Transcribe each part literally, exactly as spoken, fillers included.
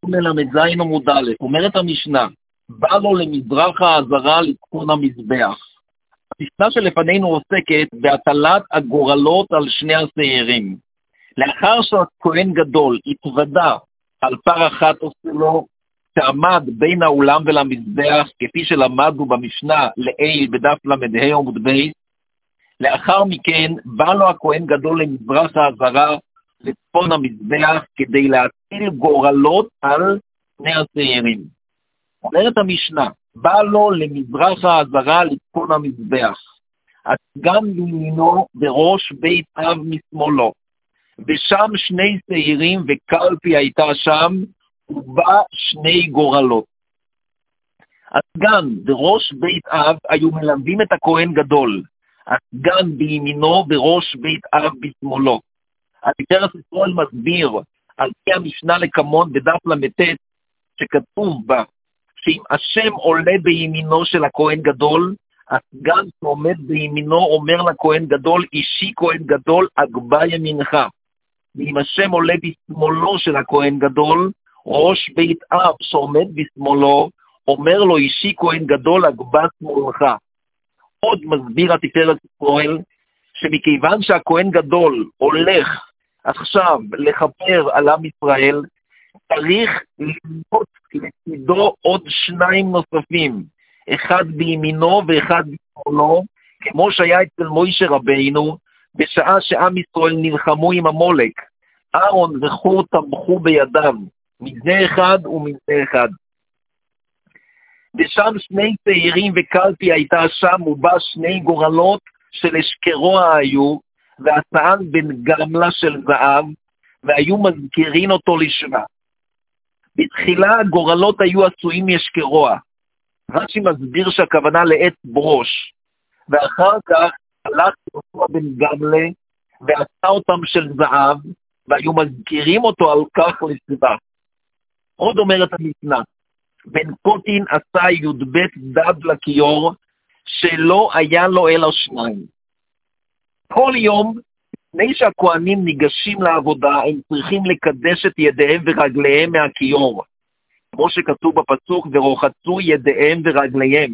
מלמד זין עמוד א', אומרת המשנה, בא לו למזרח העזרה לתקון המזבח. המשנה שלפנינו עוסקת בהטלת הגורלות על שני השעירים. לאחר שהכהן גדול התוודע על פר אחת עושלו, שעמד בין האולם ולמזבח, כפי שלמדנו במשנה לעיל בדף למדה עמוד ב', לאחר מכן בא לו הכהן גדול למזרח העזרה לצפון המזבח כדי להטיל גורלות על שני השעירים. אומרת המשנה, בא לו למזרח העזרה לצפון המזבח, הסגן מימינו וראש בית אב משמאלו, ושם שני שעירים וקלפי הייתה שם, ובה שני גורלות. הסגן וראש בית אב היו מלווים את הכהן גדול, הסגן בימינו וראש בית אב בשמאלו. התפארת ישראל מסביר על פי המשנה לקמון בדף למ"ט שכתוב בה שאם השם עולה בימינו של הכהן גדול, הסגן שעומד בימינו אומר לכהן גדול, אישי כהן גדול הגבה ימינך. ואם השם עולה בשמאלו של הכהן גדול, ראש בית אב שעומד בשמאלו אומר לו, אישי כהן גדול הגבה שמאלך. עוד מסביר התפארת ישראל שמכיוון שהכהן גדול הולך עכשיו לכפר על עם ישראל, צריך ללמוד לצידו עוד שניים נוספים, אחד בימינו ואחד בשמאלו, כמו שהיה אצל מוישה רבינו, בשעה שעם ישראל נלחמו עם המולק, אהרון וחור תמכו בידיו, מזה אחד ומזה אחד. ושם שני צעירים וקלפי הייתה שם, ובה שני גורלות של אשקרוע היו, והצען בן גמלה של זהב, והיו מזכירים אותו לשמה. בתחילה הגורלות היו עשויים מאשקרוע. רש"י מסביר שהכוונה לעץ ברוש, ואחר כך הלך יהושע בן גמלה, ועשה אותם של זהב, והיו מזכירים אותו על כך לשמה. עוד אומרת המשנה, בן קוטין עשה י"ב דד לכיור, שלא היה לו אלא שניים. כל יום, לפני שהכהנים ניגשים לעבודה, הם צריכים לקדש את ידיהם ורגליהם מהכיור, כמו שכתוב בפסוק, ורוחצו ידיהם ורגליהם.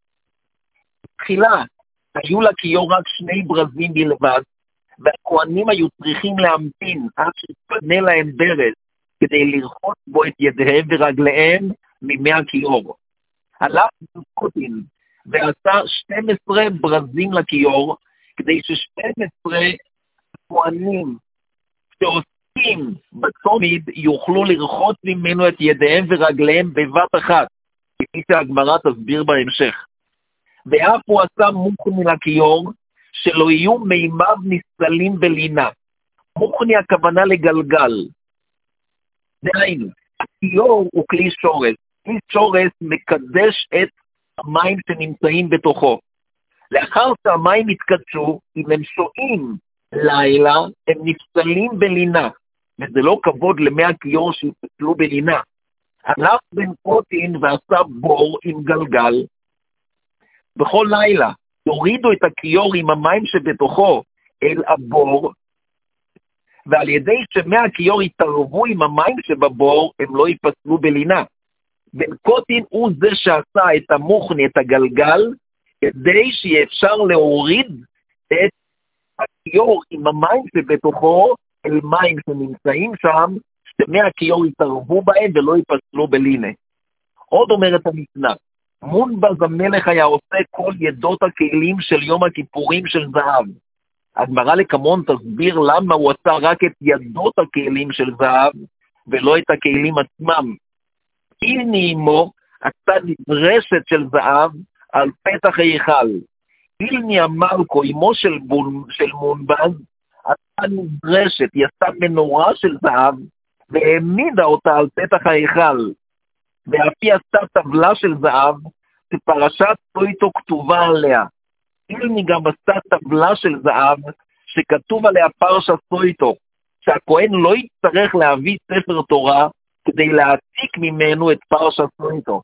תחילה, היו לכיור רק שני ברזים בלבד, והכהנים היו צריכים להמתין עד שתפנה להם ברז, כדי לרחוץ בו את ידיהם ורגליהם ממי הכיור. הלך בן קוטין ועשה שנים עשר ברזים לכיור, כדי ש-שנים עשר כהנים שעוסקים בצומיד יוכלו לרחוץ ממנו את ידיהם ורגליהם בבת אחת, כפי שהגמרא תסביר בהמשך. ואף הוא עשה מוכני לכיור, שלא יהיו מימיו נסתלים בלינה. מוכני הכוונה לגלגל. דהיינו, הכיור הוא כלי שורש. כלי שורש מקדש את המים שנמצאים בתוכו. לאחר שהמים התקדשו, אם הם שועים לילה, הם נפסלים בלינה, וזה לא כבוד למי הכיור שיפסלו בלינה. הלך בן קוטין ועשה בור עם גלגל, בכל לילה יורידו את הכיור עם המים שבתוכו אל הבור, ועל ידי שמי הכיור יתערבו עם המים שבבור, הם לא ייפסלו בלינה. בן קוטין הוא זה שעשה את המוכני, את הגלגל, כדי שיהיה אפשר להוריד את הכיור עם המים שבתוכו אל מים שנמצאים שם, שמי הכיור יתערבו בהם ולא ייפסלו בלינה. עוד אומרת המשנה, מונבז המלך היה עושה כל ידות הכלים של יום הכיפורים של זהב. הגמרא לקמון תסביר למה הוא עשה רק את ידות הכלים של זהב, ולא את הכלים עצמם. אילני אמו עשה נדרשת של זהב על פתח היכל. אילני המלכו, אמו של, של מונבז, עשה נדרשת, היא עשה מנורה של זהב, והעמידה אותה על פתח ההיכל. ואף היא עשתה טבלה של זהב, שפרשת סויטו כתובה עליה. אילני גם עשתה טבלה של זהב, שכתוב עליה פרשת סויטו, שהכהן לא יצטרך להביא ספר תורה, כדי להעתיק ממנו את פרשת סויטו.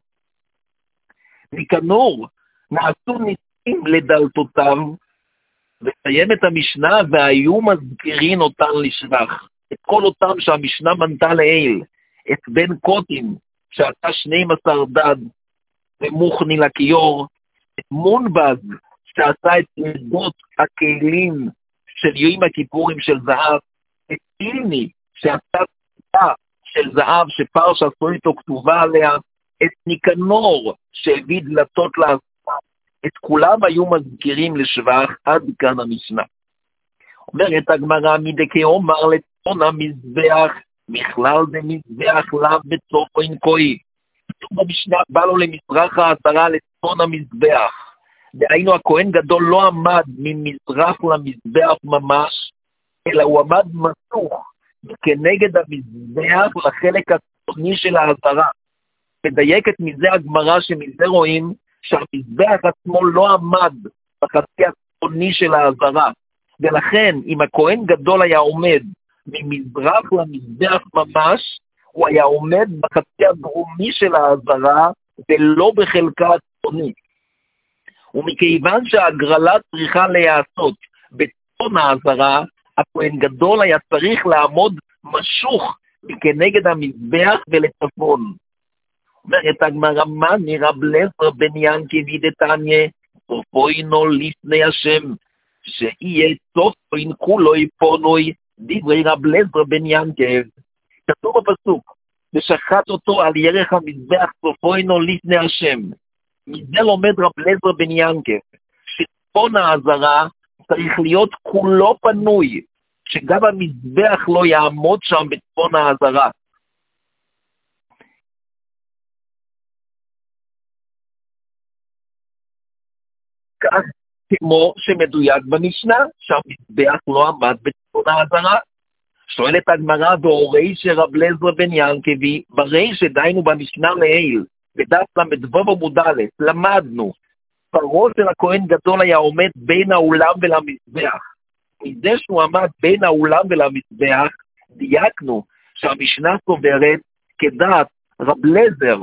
מכנור, נעשו ניסים לדלתותיו, וסיים את המשנה, והיו מזכירים אותן לשבח. את כל אותם שהמשנה מנתה לעיל, את בן קוטים, שעשה שנים עשר דד, ומוכני לכיור, את מונבז, שעשה את עדות הכלים של יום הכיפורים של זהב, את אילני, שעשה תקופה של זהב שפרשה סויטו כתובה עליה, את ניקנור, שהביא דלתות לעזרה, את כולם היו מזכירים לשבח עד כאן המשנה. אומרת הגמרא, מדכי אומר לצפון המזבח, בכלל זה מזבח לאו בצופו אינקוי. במשנה בא לו למזרח העשרה לצפון המזבח. דהיינו הכהן גדול לא עמד ממזרח למזבח ממש, אלא הוא עמד מתוח כנגד המזבח לחלק הצפוני של העשרה. מדייקת מזה הגמרא שמזה רואים שהמזבח עצמו לא עמד בחצי הצפוני של העשרה. ולכן אם הכהן גדול היה עומד ממזרח למזבח ממש, הוא היה עומד בחצי הדרומי של העשרה ולא בחלקה הצפוני. ומכיוון שההגרלה צריכה להיעשות בצפון העשרה, הכהן גדול היה צריך לעמוד משוך כנגד המזבח ולצפון. אומרת הגמרא, מה נראה בלזר בן ינקי דתניא, סופוינו לפני השם, שיהיה סופוין כולוי פונוי, דברי רב לזר בן ינקב. כתוב בפסוק, ושחט אותו על ירך המזבח סופוינו לפני השם. מזה לומד רב לזר בן ינקב, שצפון העזרה צריך להיות כולו פנוי, שגם המזבח לא יעמוד שם בצפון העזרה. כך כמו שמדויק במשנה, שהמזבח לא עמד בצפון העזרה. שואלת הגמרא, והורי שרב לזר בן ינקבי, ברי שדיינו במשנה לעיל, בדף למדבוב עמוד א', למדנו, פרו של הכהן גדול היה עומד בין האולם ולמזבח. מזה שהוא עמד בין האולם ולמזבח, דייקנו שהמשנה סוברת כדעת רב לזר,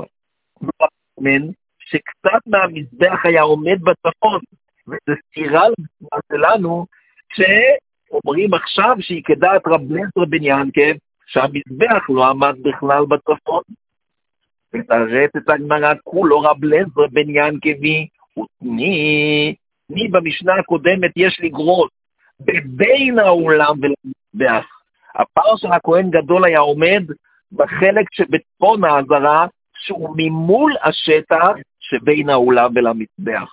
שקצת מהמזבח היה עומד בצפון, וזה סתירה למשנה שלנו, שאומרים עכשיו שהיא כדעת רב לזר בן ינקב, שהמזבח לא עמד בכלל בצפון. ותראת את הגמרא, כולו רב לזר בן ינקבי, ותני, תני במשנה הקודמת יש לגרוס, בבין האולם ולמזבח. הפר של הכהן גדול היה עומד בחלק שבצפון העזרה, שהוא ממול השטח שבין האולם ולמזבח.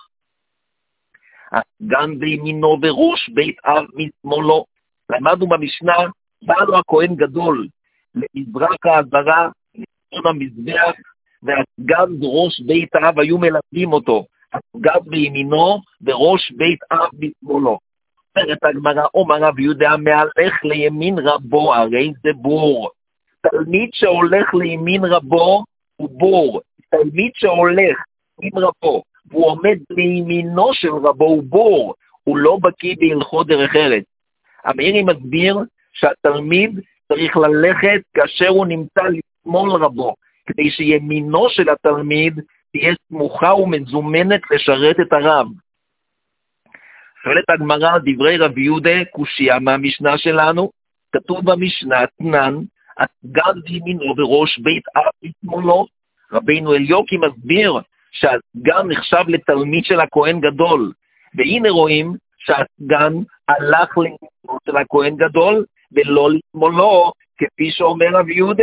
גם בימינו וראש בית אב משמאלו. למדנו במשנה, בא לו הכהן גדול למזרח העזרה, לצפון המזבח, והסגן ראש בית אב היו מלווים אותו. הסגן בימינו וראש בית אב משמאלו. אומרת הגמרא, אומר רב יהודה, מהלך לימין רבו, הרי זה בור. תלמיד שהולך לימין רבו הוא בור. תלמיד שהולך עם רבו והוא עומד לימינו של רבו הוא בור. הוא לא בקיא בהלכות דרך ארץ. המאירי מסביר שהתלמיד צריך ללכת כאשר הוא נמצא לשמאל רבו, כדי שימינו של התלמיד תהיה סמוכה ומזומנת לשרת את הרב. שואלת הגמרא, דברי רב יהודה, קושיה מהמשנה שלנו, כתוב במשנה, תנן, הסגן בימינו וראש בית אב משמאלו. רבינו אליוקי מסביר שהסגן נחשב לתלמיד של הכהן גדול, והנה רואים שהסגן הלך לימינו של הכהן גדול, ולא לשמאלו, כפי שאומר רב יהודה.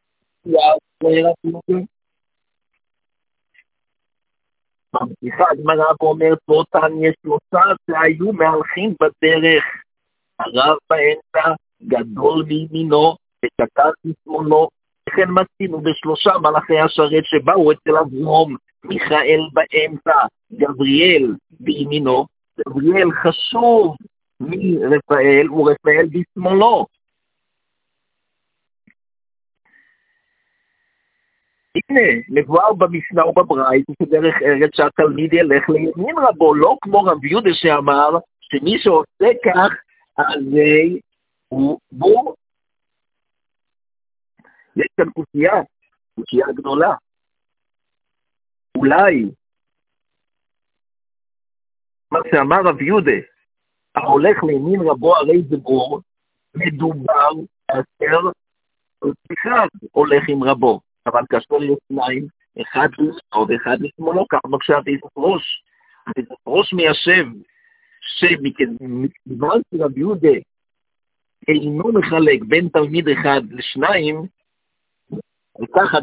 ממשיכה הגמרא ואומרת, ואותן יש שלושה שהיו מהלכים בדרך, הרב באמצע, גדול מימינו, ושקט משמאלו. לכן מצינו בשלושה מלאכי השרת שבאו אצל אברהם, מיכאל באמצע, גבריאל בימינו. גבריאל חשוב מרפאל, ורפאל בשמאלו. הנה, מבואר במשנה ובברייתא שדרך ארץ שהתלמיד ילך לימין רבו, לא כמו רב יהודה שאמר שמי שעושה כך, הרי הוא בור. יש כאן קושייה, קושייה גדולה. אולי, מה שאמר רב יהודה, ההולך לימין רבו הרי זה בור, מדובר אשר אחד הולך עם רבו, אבל כאשר יש שניים, אחד לימנו ואחד לשמאלו, כך מקשה אביסת ראש. אביסת ראש מיישב, שמכיוון שרבי יהודה אינו מחלק בין תלמיד אחד לשניים, וככה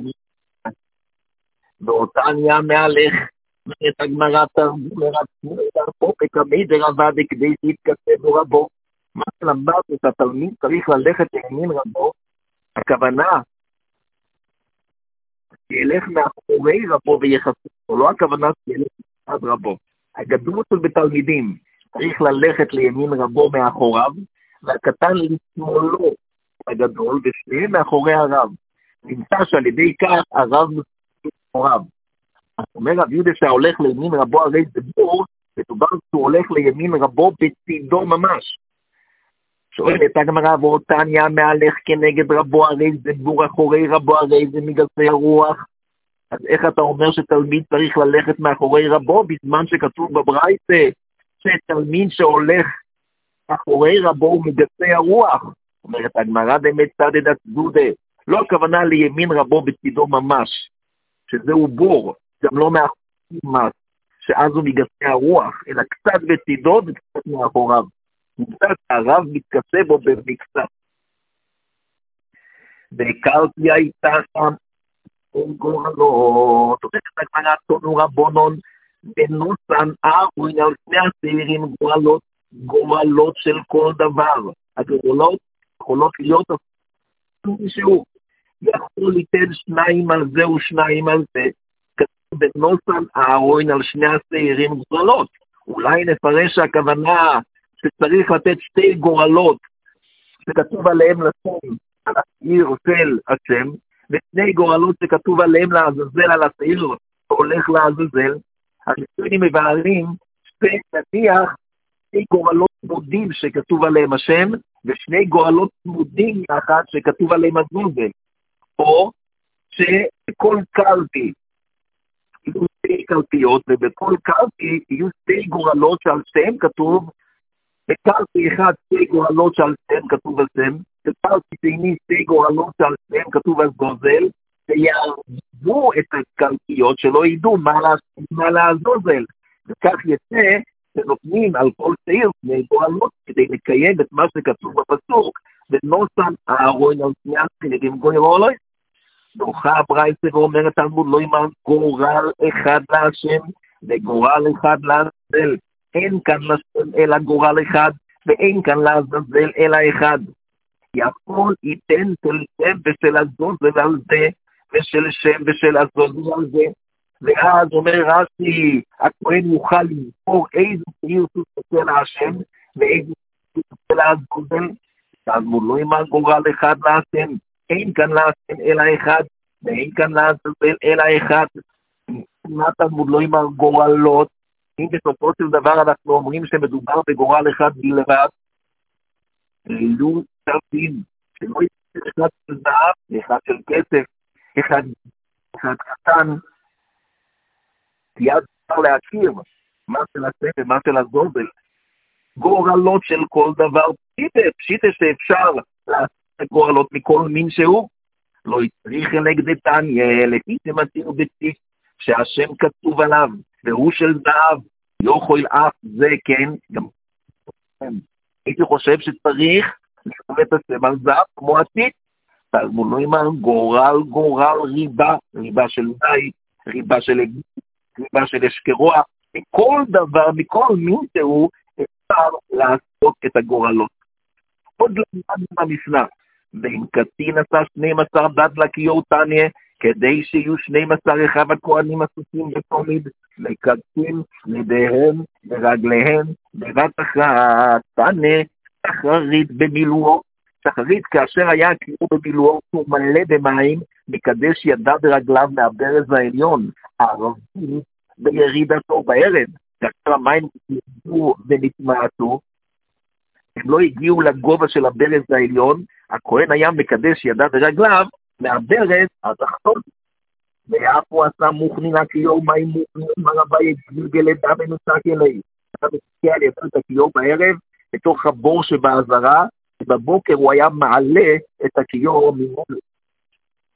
באותה עניין מהלך את הגמרא תרבות פה בקמי דרבה וכדי להתכתב רבו. מה שלמד את התלמיד צריך ללכת לימין רבו, הכוונה שילך מאחורי רבו ויחסית, או לא הכוונה שילך עד רבו. הגדלות של בתלמידים צריך ללכת לימין רבו מאחוריו, והקטן לשמאלו הגדול, ושניהם מאחורי הרב. נמצא שעל ידי כך הרב מאחוריו. אומר רב יהודה שהולך לימין רבו הרי זה בור, מדובר שהוא הולך לימין רבו בצדו ממש. שואלת הגמרא ואותניה מהלך כנגד רבו הרי זה בור, אחורי רבו הרי זה מגלפי הרוח. אז איך אתה אומר שתלמיד צריך ללכת מאחורי רבו, בזמן שכתוב בברייתא שתלמיד שהולך אחורי רבו הוא מגלפי הרוח? אומרת הגמרא דמצדד הצדודה, לא הכוונה לימין רבו בצדו ממש, שזהו בור, גם לא מאחורי ממש, שאז הוא מגלפי הרוח, אלא קצת בצדו וקצת מאחוריו. קצת הרב מתכסה בו במקצת. והקלתי הייתה שם גורלות, אומרת הגמרא תונו רבונון בנוסן ארווין על שני הצעירים גורלות, גורלות של כל דבר. הגורלות יכולות להיות מישהו יכול ליתן שניים על זה ושניים על זה, כתוב בנוסן ארווין על שני הצעירים גורלות. אולי נפרש שהכוונה שצריך לתת שתי גורלות שכתוב עליהם לשם על השעיר של השם, ושני גורלות שכתוב עליהם לעזאזל על השעיר שהולך לעזאזל. הראשונים מבארים שתי נניח שתי גורלות צמודים שכתוב עליהם השם, ושני גורלות צמודים יחד שכתוב עליהם עזאזל, או שכל קלפי יהיו שתי קלפיות, ובכל קלפי יהיו שתי גורלות שעל שתיהם כתוב, בקלפי אחד שתי גורלות שעל שתיהם כתוב השם, בקלפי שני שתי גורלות שעל שתיהם כתוב עזאזל, ויעזבו את הקלפיות שלא ידעו מה לעזאזל, וכך יצא שנותנים על כל שעיר שני גורלות כדי לקיים את מה שכתוב בפסוק, ונוסן אהרון על שני הצעירים גורלות. דוחה הברייתא ואומרת תלמוד לא יאמר גורל אחד להשם וגורל אחד לעזאזל. אין כאן לשם אלא גורל אחד, ואין כאן לעזאזל אלא אחד. יכול ייתן של שם ושל עזאזל על זה, ושל שם ושל עזאזל על זה. ואז אומר רש"י, הכהן יוכל לבחור איזה שעיר של השם, ואיזה של עזאזל. תלמוד לא יאמר גורל אחד להשם, אין כאן להשם אלא אחד, ואין כאן לעזאזל אלא אחד. מה תלמוד לא יאמר גורלות? אם בסופו של דבר אנחנו אומרים שמדובר בגורל אחד בלבד, אלו תרבים, שלא יצא אחד של זהב, אחד של כסף, אחד, אחד קטן, תיעד אפשר להכיר מה של השם ומה של הזוזל. גורלות של כל דבר, פשיטה, פשיטה שאפשר לעשות גורלות מכל מין שהוא, לא יצריך נגדתניה, לפי שמצינו בציף, שהשם כתוב עליו, והוא של זהב, יוכל אף זה כן, גם הייתי חושב שצריך לשאול את השם על זהב כמו עתיד, תלמוד לא יאמר גורל גורל ריבה, ריבה של די, ריבה של ריבה של אשכרוע, מכל דבר, מכל מין שהוא אפשר לעשות את הגורלות. עוד למד במשנה, ואם קטין עשה שנים עשר דת לקיור תניה, כדי שיהיו שנים עשר אחד הכהנים עסוקים בתמיד, לקצים לידיהם ורגליהם בבת אחת, תניה שחרית במילואו. שחרית כאשר היה הקיור במילואו, הוא מלא במים, מקדש ידיו ורגליו מהברז העליון, הערבי בירידתו בערב, כאשר המים נתמעטו ונתמעטו, הם לא הגיעו לגובה של הברז העליון, הכהן היה מקדש ידיו ורגליו מהברז התחתון. ואף הוא עשה מוכנין הקיור מים מוכנין הרבה יגלגל ידיו ונוסק אלי. אתה מסתכל על ידו את הקיור בערב בתוך הבור שבעזרה, ובבוקר הוא היה מעלה את הקיור ממול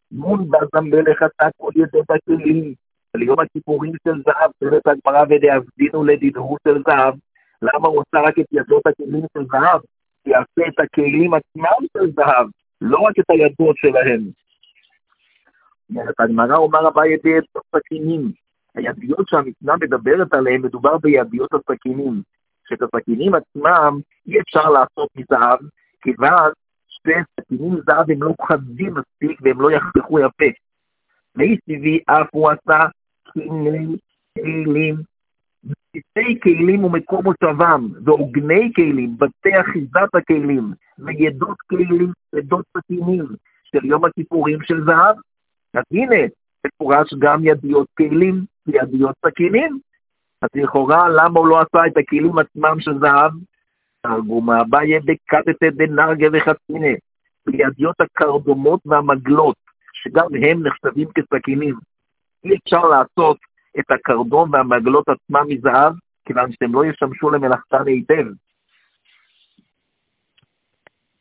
מון בזמבלך עשה כל ידות הכלים, ליום הכיפורים של זהב, תראת הגמרא ודאבדינו לדידהו של זהב, למה הוא עושה רק את ידות הכלים של זהב? יעשה את הכלים עצמם של זהב, לא רק את הידות שלהם. הגמרא אומר הבא ידי את הסכינים, הידיות שהמשנה מדברת עליהן, מדובר בידיות הסכינים, שאת הסכינים עצמם אי אפשר לעשות מזהב, כיוון שתי סכינים זהב הם לא חדים מספיק והם לא יחתכו יפה. מי טבעי אף הוא עשה כלים, כלים, בסיסי כלים ומקום מושבם, ועוגני כלים, בתי אחיזת הכלים, וידות כלים, ידות סכינים, של יום הכיפורים של זהב. אז הנה, מפורש גם ידיות כלים וידיות סכינים. אז לכאורה, למה הוא לא עשה את הכלים עצמם של זהב? תרגום אביי בקטטה דנרגה וחצינה, בידיות הקרדומות והמגלות, שגם הם נחשבים כסכינים. אי אפשר לעשות את הקרדום והמגלות עצמם מזהב, כיוון שהם לא ישמשו למלאכתן היטב.